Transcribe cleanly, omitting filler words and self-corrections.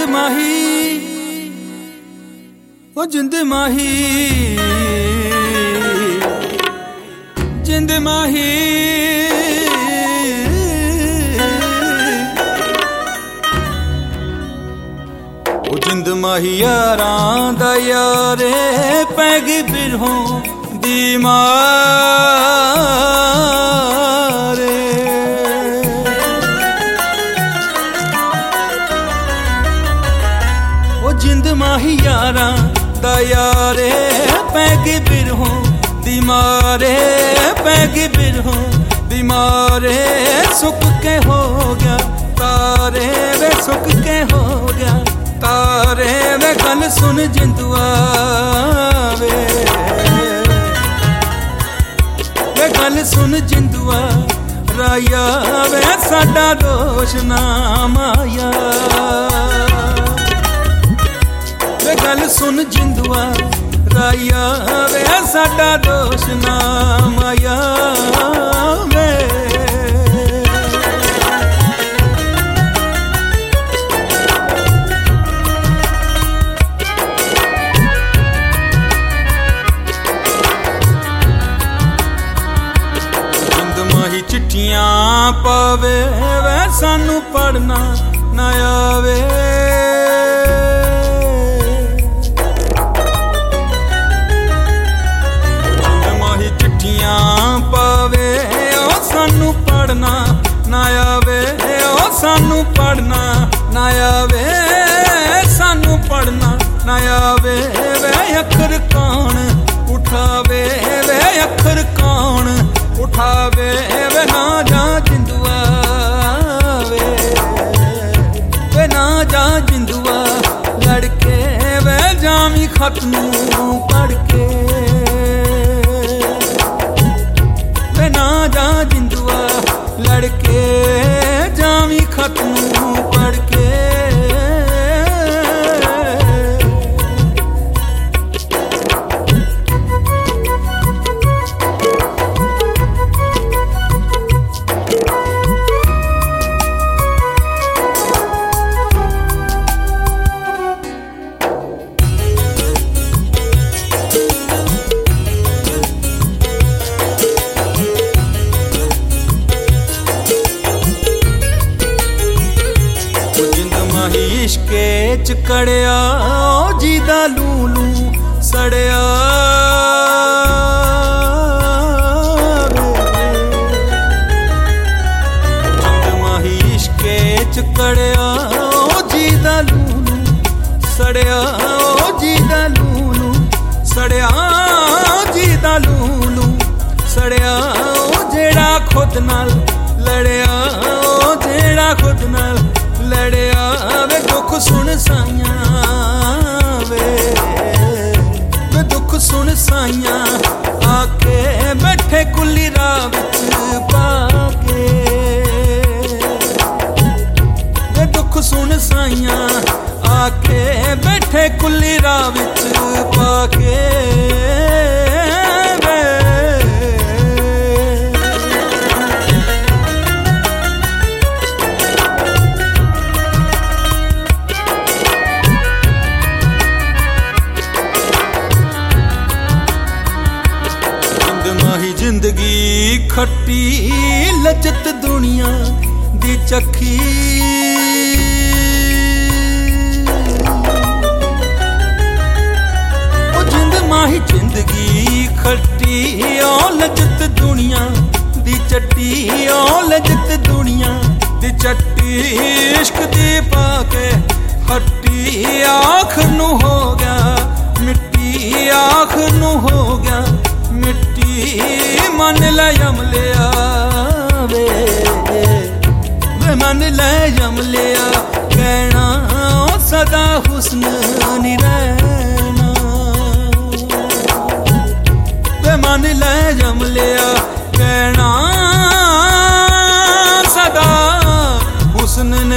माही ओ जिंद माही जिंद माही ओ जिंद माही यारां दा यारे पै गई बिरहों दी मारे ओ जिंद माही यारां दा यारे पै गई बिरहों दी मारे पै गई बिरहों दी मारे सुक के हो गया तारे वे सुक के हो गया तारे वे गल सुन जिंदुआ वे गल सुन जिंदुआ राया वे साडा दोष ना माया वे गल सुन जिंदुआ राया वे साडा दोष ना माया वे चिट्ठियां पावे वे सानू पढ़ना ना आवे माही चिट्ठियां पावे ओ सानू पढ़ना ना आवे ओ सानू पढ़ना ना आवे सानू पढ़ना ना आवे वे अखर कौन उठावे वे अखर कौन उठावे वे ना जा जिंदुआ वे ना जा जिंदुआ लड़के वे जामी खत नू पढ़ के वे ना जा जिंदुआ लड़के जामी खत नू पढ़ के इश्के च कड़िया जी दा लूलू सड़िया जिंद माही इश्के च कड़िया जी दा लूलू सड़िया जी दा लूलू सड़िया जी दा लूलू सड़िया जेड़ा खुद नाल लड़िया जेड़ा खुद नाल लड़िया वे दुख सुन साइया वे दुख सुन साइया आके बैठे कुली राह विच पाके वे दुख सुन साइया आके बैठे कुली राह विच पाके जिंदगी खट्टी लजत दुनिया दी चखी ओ जिंद माही जिंदगी खट्टी ओ लजत दुनिया दी चट्टी ओ लजत दुनिया दी चट्टी इश्क दी पाके खट्टी आखिर नू हो गया मिट्टी आखिर नू हो गया मिट्टी मन ले जम लिया वे मन ले जम लिया कहना सदा हुस्न नी रहना वे मन ले जम लिया कहना सदा हुस्न